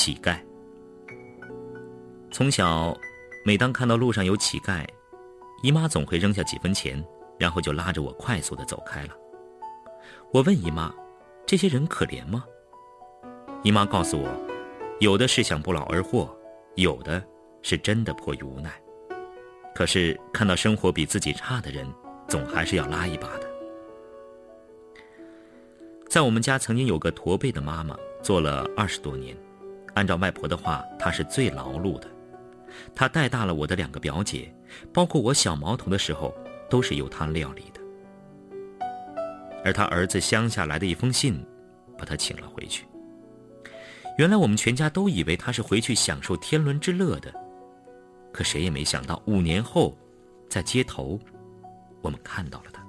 乞丐。从小，每当看到路上有乞丐，姨妈总会扔下几分钱，然后就拉着我快速地走开了。我问姨妈，这些人可怜吗？姨妈告诉我，有的是想不劳而获，有的是真的迫于无奈。可是看到生活比自己差的人，总还是要拉一把的。在我们家曾经有个驼背的妈妈，做了20多年，按照外婆的话，她是最劳碌的。她带大了我的2个表姐，包括我小毛头的时候，都是由她料理的。而她儿子乡下来的一封信，把她请了回去。原来我们全家都以为她是回去享受天伦之乐的，可谁也没想到5年后，在街头，我们看到了她。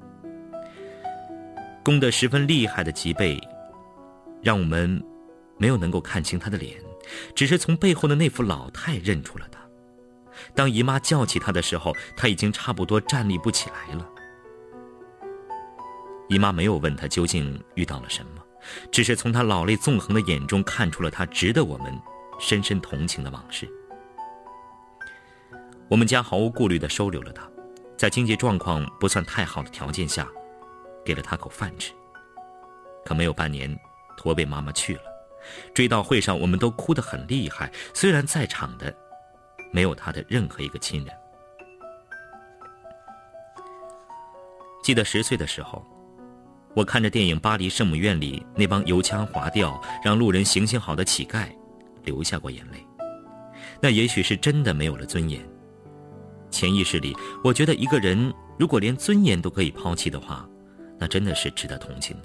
攻得十分厉害的脊背，让我们没有能够看清她的脸，只是从背后的那副老态认出了她。当姨妈叫起她的时候，她已经差不多站立不起来了。姨妈没有问她究竟遇到了什么，只是从她老泪纵横的眼中看出了她值得我们深深同情的往事。我们家毫无顾虑地收留了她，在经济状况不算太好的条件下，给了她口饭吃。可没有半年，驼背妈妈去了。追悼会上我们都哭得很厉害，虽然在场的没有她的任何一个亲人。记得10岁的时候，我看着电影《巴黎圣母院》里那帮油腔滑调让路人行行好的乞丐，流下过眼泪。那也许是真的没有了尊严。潜意识里，我觉得一个人如果连尊严都可以抛弃的话，那真的是值得同情的。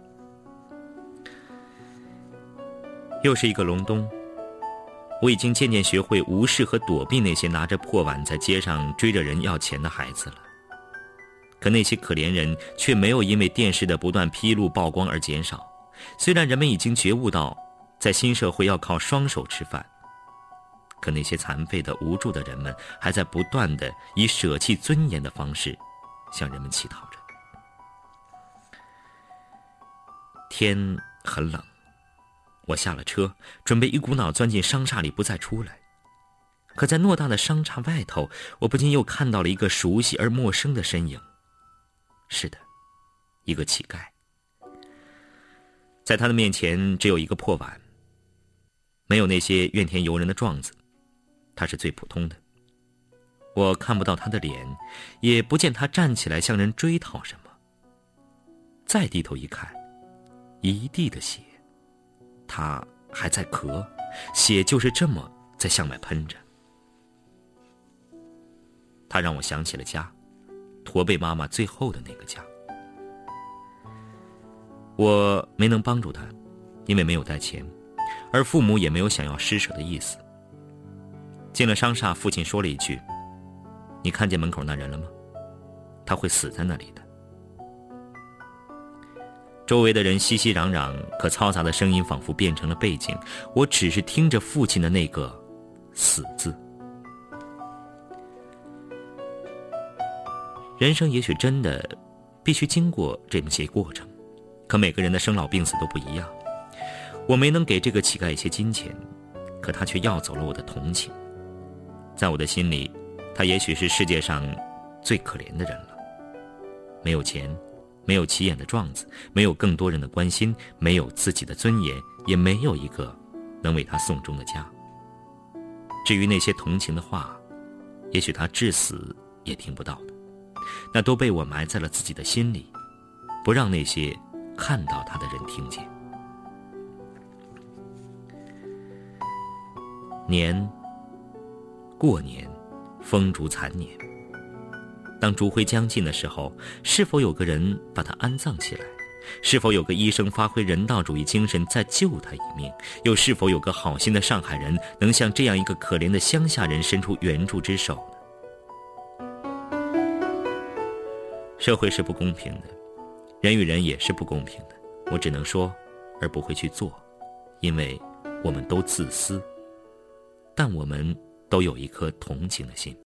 又是一个隆冬，我已经渐渐学会无视和躲避那些拿着破碗在街上追着人要钱的孩子了。可那些可怜人却没有因为电视的不断披露曝光而减少。虽然人们已经觉悟到在新社会要靠双手吃饭，可那些残废的无助的人们还在不断地以舍弃尊严的方式向人们乞讨着。天很冷，我下了车，准备一股脑钻进商厦里不再出来。可在偌大的商厦外头，我不禁又看到了一个熟悉而陌生的身影。是的，一个乞丐。在他的面前只有一个破碗，没有那些怨天尤人的状子，他是最普通的。我看不到他的脸，也不见他站起来向人追讨什么。再低头一看，一地的血，他还在咳，血就是这么在向外喷着。他让我想起了家，驼背妈妈最后的那个家。我没能帮助他，因为没有带钱，而父母也没有想要施舍的意思。进了商厦，父亲说了一句：“你看见门口那人了吗？他会死在那里的。”周围的人熙熙攘攘，可嘈杂的声音仿佛变成了背景，我只是听着父亲的那个“死”字。人生也许真的必须经过这么些过程，可每个人的生老病死都不一样。我没能给这个乞丐一些金钱，可他却要走了我的同情。在我的心里，他也许是世界上最可怜的人了。没有钱，没有起眼的状子，没有更多人的关心，没有自己的尊严，也没有一个能为他送终的家。至于那些同情的话，也许他至死也听不到的，那都被我埋在了自己的心里，不让那些看到他的人听见。过年，风烛残年。当烛灰将尽的时候，是否有个人把他安葬起来？是否有个医生发挥人道主义精神再救他一命？又是否有个好心的上海人能向这样一个可怜的乡下人伸出援助之手呢？社会是不公平的，人与人也是不公平的。我只能说，而不会去做，因为我们都自私，但我们都有一颗同情的心。